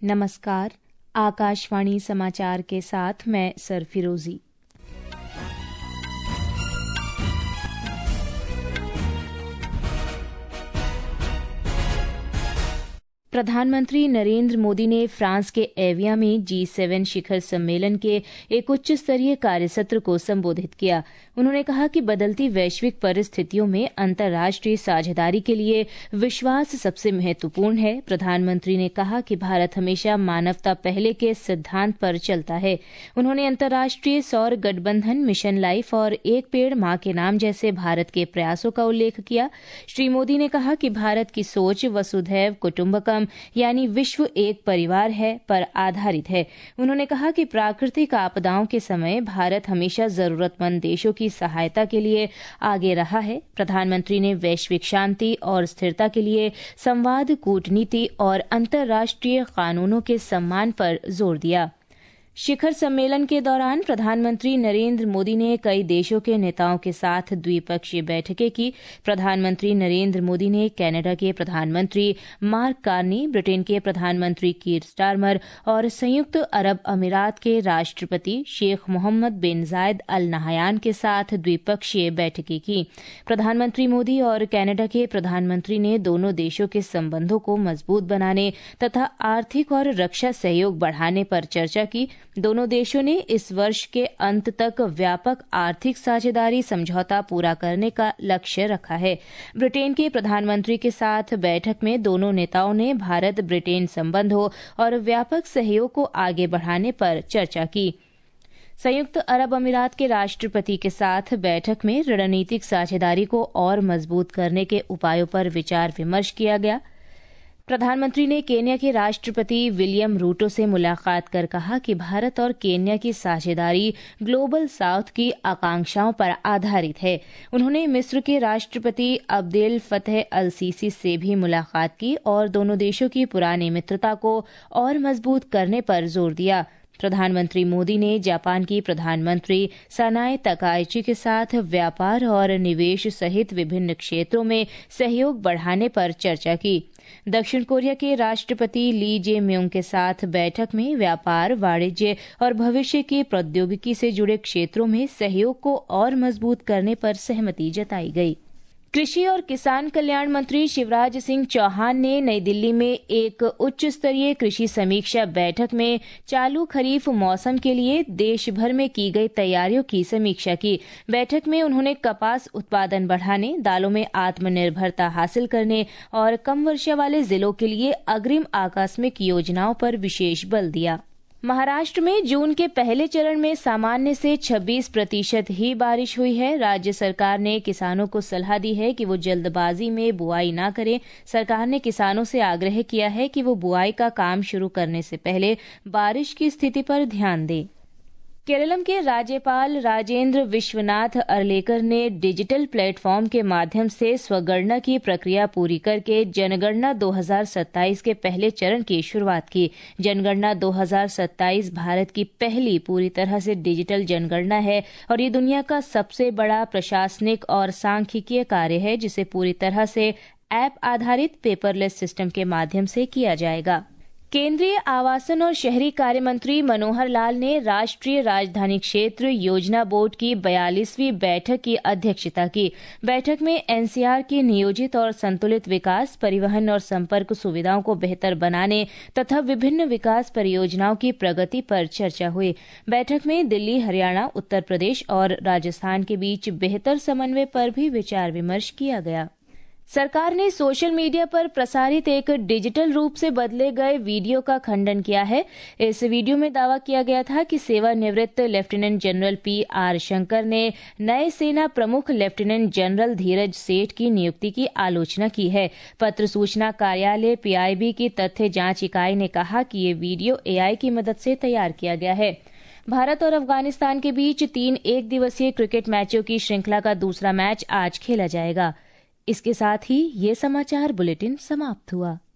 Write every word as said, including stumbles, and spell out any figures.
नमस्कार। आकाशवाणी समाचार के साथ मैं सरफिरोजी। प्रधानमंत्री नरेंद्र मोदी ने फ्रांस के एविया में जी सेवन शिखर सम्मेलन के एक उच्च स्तरीय कार्यसत्र को संबोधित किया। उन्होंने कहा कि बदलती वैश्विक परिस्थितियों में अंतर्राष्ट्रीय साझेदारी के लिए विश्वास सबसे महत्वपूर्ण है। प्रधानमंत्री ने कहा कि भारत हमेशा मानवता पहले के सिद्धांत पर चलता है। उन्होंने अंतर्राष्ट्रीय सौर गठबंधन, मिशन लाइफ और एक पेड़ मां के नाम जैसे भारत के प्रयासों का उल्लेख किया। श्री मोदी ने कहा कि भारत की सोच वसुधैव कुटुंबकम यानी विश्व एक परिवार है पर आधारित है। उन्होंने कहा कि प्राकृतिक आपदाओं के समय भारत हमेशा जरूरतमंद देशों की सहायता के लिए आगे रहा है। प्रधानमंत्री ने वैश्विक शांति और स्थिरता के लिए संवाद, कूटनीति और अंतर्राष्ट्रीय कानूनों के सम्मान पर जोर दिया। शिखर सम्मेलन के दौरान प्रधानमंत्री नरेंद्र मोदी ने कई देशों के नेताओं के साथ द्विपक्षीय बैठकें की। प्रधानमंत्री नरेंद्र मोदी ने कनाडा के प्रधानमंत्री मार्क कार्नी, ब्रिटेन के प्रधानमंत्री कीर स्टारमर और संयुक्त अरब अमीरात के राष्ट्रपति शेख मोहम्मद बिन जायद अल नहयान के साथ द्विपक्षीय बैठकें की। प्रधानमंत्री मोदी और कनाडा के प्रधानमंत्री ने दोनों देशों के संबंधों को मजबूत बनाने तथा आर्थिक और रक्षा सहयोग बढ़ाने पर चर्चा की। दोनों देशों ने इस वर्ष के अंत तक व्यापक आर्थिक साझेदारी समझौता पूरा करने का लक्ष्य रखा है। ब्रिटेन के प्रधानमंत्री के साथ बैठक में दोनों नेताओं ने भारत ब्रिटेन संबंधों और व्यापक सहयोग को आगे बढ़ाने पर चर्चा की। संयुक्त अरब अमीरात के राष्ट्रपति के साथ बैठक में रणनीतिक साझेदारी को और मजबूत करने के उपायों पर विचार विमर्श किया गया। प्रधानमंत्री ने केन्या के राष्ट्रपति विलियम रूटो से मुलाकात कर कहा कि भारत और केन्या की साझेदारी ग्लोबल साउथ की आकांक्षाओं पर आधारित है। उन्होंने मिस्र के राष्ट्रपति अब्देल फतेह अल सीसी से भी मुलाकात की और दोनों देशों की पुरानी मित्रता को और मजबूत करने पर जोर दिया। प्रधानमंत्री मोदी ने जापान की प्रधानमंत्री सनाए तकाइची के साथ व्यापार और निवेश सहित विभिन्न क्षेत्रों में सहयोग बढ़ाने पर चर्चा की। दक्षिण कोरिया के राष्ट्रपति ली जे म्यूंग के साथ बैठक में व्यापार, वाणिज्य और भविष्य की प्रौद्योगिकी से जुड़े क्षेत्रों में सहयोग को और मजबूत करने पर सहमति जताई गई। कृषि और किसान कल्याण मंत्री शिवराज सिंह चौहान ने नई दिल्ली में एक उच्च स्तरीय कृषि समीक्षा बैठक में चालू खरीफ मौसम के लिए देश भर में की गई तैयारियों की समीक्षा की। बैठक में उन्होंने कपास उत्पादन बढ़ाने, दालों में आत्मनिर्भरता हासिल करने और कम वर्षा वाले जिलों के लिए अग्रिम आकस्मिक योजनाओं पर विशेष बल दिया। महाराष्ट्र में जून के पहले चरण में सामान्य से छब्बीस प्रतिशत ही बारिश हुई है। राज्य सरकार ने किसानों को सलाह दी है कि वो जल्दबाजी में बुआई न करें। सरकार ने किसानों से आग्रह किया है कि वो बुआई का काम शुरू करने से पहले बारिश की स्थिति पर ध्यान दें। केरलम के राज्यपाल राजेंद्र विश्वनाथ अर्लेकर ने डिजिटल प्लेटफॉर्म के माध्यम से स्वगणना की प्रक्रिया पूरी करके जनगणना दो हज़ार सत्ताईस के पहले चरण की शुरुआत की। जनगणना दो हज़ार सत्ताईस भारत की पहली पूरी तरह से डिजिटल जनगणना है और ये दुनिया का सबसे बड़ा प्रशासनिक और सांख्यिकीय कार्य है जिसे पूरी तरह से ऐप आधारित पेपरलेस सिस्टम के माध्यम से किया जाएगा। केंद्रीय आवासन और शहरी कार्य मंत्री मनोहर लाल ने राष्ट्रीय राजधानी क्षेत्र योजना बोर्ड की बयालीसवीं बैठक की अध्यक्षता की। बैठक में एनसीआर की नियोजित और संतुलित विकास, परिवहन और संपर्क सुविधाओं को बेहतर बनाने तथा विभिन्न विकास परियोजनाओं की प्रगति पर चर्चा हुई। बैठक में दिल्ली, हरियाणा, उत्तर प्रदेश और राजस्थान के बीच बेहतर समन्वय पर भी विचार विमर्श किया गया। सरकार ने सोशल मीडिया पर प्रसारित एक डिजिटल रूप से बदले गए वीडियो का खंडन किया है। इस वीडियो में दावा किया गया था कि सेवानिवृत्त lieutenant general P R Shankar ने नए सेना प्रमुख लेफ्टिनेंट जनरल धीरज सेठ की नियुक्ति की आलोचना की है। पत्र सूचना कार्यालय पीआईबी की तथ्य जांच इकाई ने कहा कि ये वीडियो एआई की मदद से तैयार किया गया है। भारत और अफगानिस्तान के बीच तीन एक दिवसीय क्रिकेट मैचों की श्रृंखला का दूसरा मैच आज खेला जाएगा। इसके साथ ही ये समाचार बुलेटिन समाप्त हुआ।